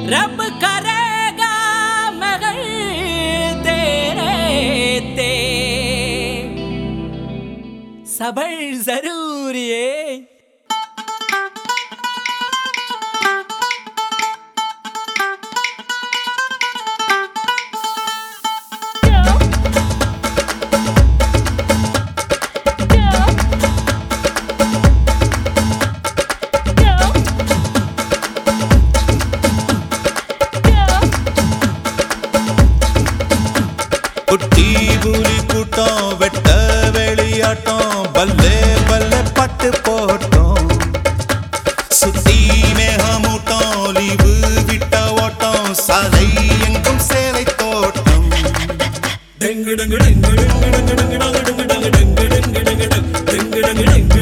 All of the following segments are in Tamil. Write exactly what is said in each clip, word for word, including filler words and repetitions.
रब करेगा मगर तेरे ते सबर जरूरी है। குட்டி புலி கூட்டம் வெட்ட வெளியாட்டம் பல்லே பல்லே பட்டு போட்டோம் சுத்தி மேகமூட்டம் லீவு விட்ட ஓட்டம் சாலை எங்கும் சேலை தோட்டம் டெங்கு டெங்கு டெங்கு டெங்கு டெங்கு டெங்கு டெங்கு டெங்கு டெங்கு டெங்கு டெங்கு டெங்கு டெங்கு டெங்கு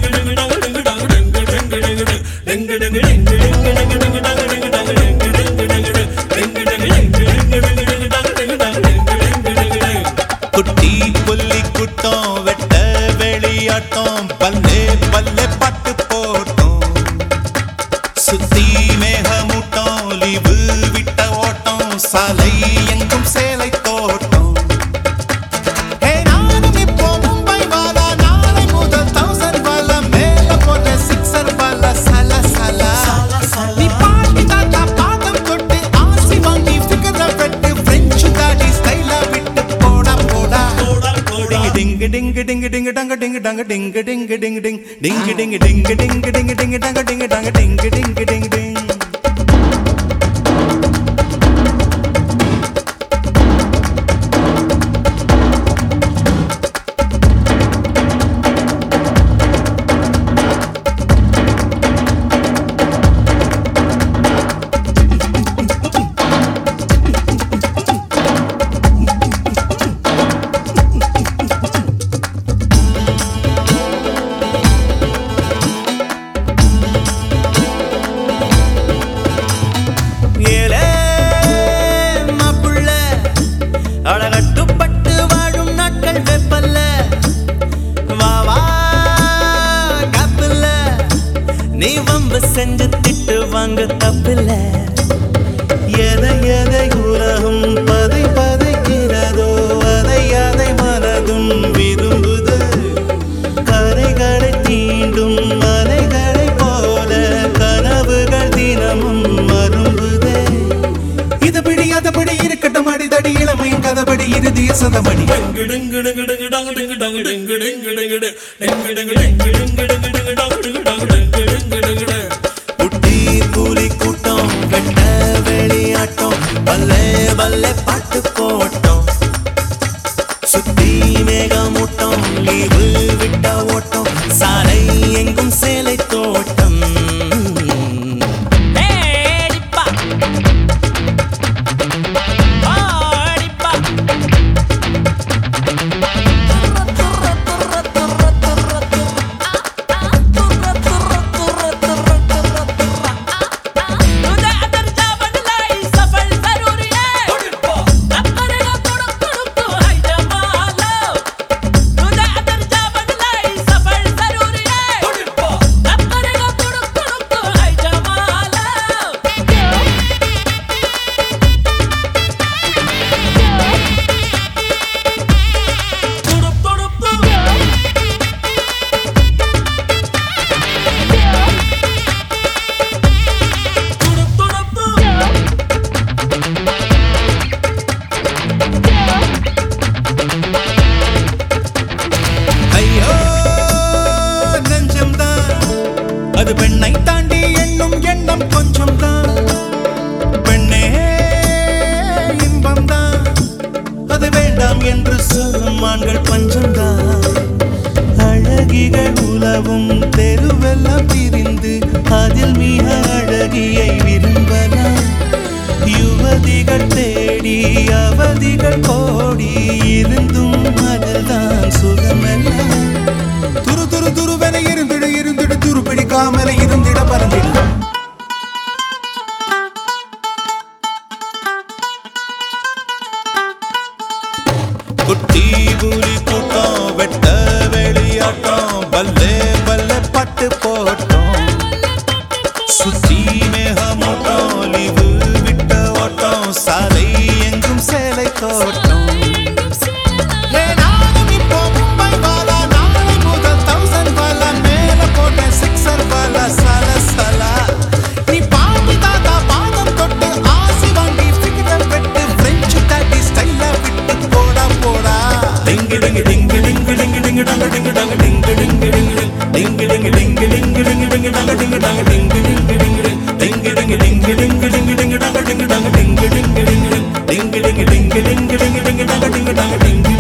குட்டி புலி கூட்டம் வெட்ட வெளியாட்டம் பல்லே பல்லே பட்டு போட்டோம் சுத்தி மேகமூட்டம் லீவு விட்ட ஓட்டம் சாலை எங்கும் சேலை தோட்டம் Ding ding ding dang ding dang ding ding ding ding ding ding ding ding ding ding ding dang ding dang ding ding ding ding அழகட்டுப்பட்டு வாழும் நாட்கள் வெப்பல்ல வாவா கப்பல்ல நீ வம்பு செஞ்சு திட்டு வாங்க தப்பில்ல எதை எதை உலகம் பதை பதைக்கிறதோ அதை அதை மனதும் விரும்புது கரைகளை தீண்டும் மலைகளை போல கனவுகள் தினமும் மரும்புதே இது பிடி அதை பிடி இருக்கட்டும் அடிதடி இளமையின் கதபடி இறுதிய சதமடி குட்டி புலி கூட்டம் வெட்ட வெளியாட்டம் பல்லே பல்லே பாட்டு போட்டோம் சுத்தி மேகமூட்டம் லீவு விட்ட ஓட்டம் சாலை எங்கும் சேலை தோட்டம் அது பெண்ணை தாண்டி எண்ணும் எண்ணம் கொஞ்சம் தான் பெண்ணே இன்பம் தான் அது வேண்டாம் என்று சொல்லும் ஆண்கள் பஞ்சம் தான் அழகிகள் உலவும் தெருவெல்லாம் திரிந்து அதில் மிக அழகியை விரும்பலாம் யுவதிகள் தேடி அவதிகள் கோடி இருந்தும் அதுதான் சுகமெல்லாம் துரு துரு துருவென இருந்திட இருந்திட துரு பிடிக்காமல இருந்திட பறந்திட குட்டி புலி கூட்டம் வெட்ட வெளியாட்டம் பல்லே பல்லே பட்டு போட்டோம் சுத்தி மேகமூட்டம் லீவு சேலை தோட்டம். ஏ நானும் இப்போ மும்பை வாலா, நாளை முதல் தௌசண்ட் வாலா, மேல போட்ட சிக்ஸர் வாலா சல சலா. நீ பாட்டி தாத்தா பாதம் தொட்டு ஆசி வாங்கி ஃபிகர் வெட்டு பிரெஞ்சு டாட்டி ஸ்டைல விட்டு போடா போடா. டிங்கு டிங்கு டிங்கு டிங்கு டிங்கு டிங்கு டங்க டிங்கு டங்க டிங்கு டிங்கு டிங்கு டிங்கு டிங்கு டிங்கு டிங்கு டிங்கு டிங்கு டங்க டிங்கு டங்க டிங்கு டிங்கு டிங்கு டிங்கு டிங்கு டிங்கு டிங்கு டிங்கு டிங்கு டங்க டிங்கு டங்க டிங்கு டிங்கு டிங்கு டிங்கு டிங்கு டிங்கு டிங்கு டிங்கு டிங்கு டிங்கு டங்க டிங்கு டங்க டிங்கு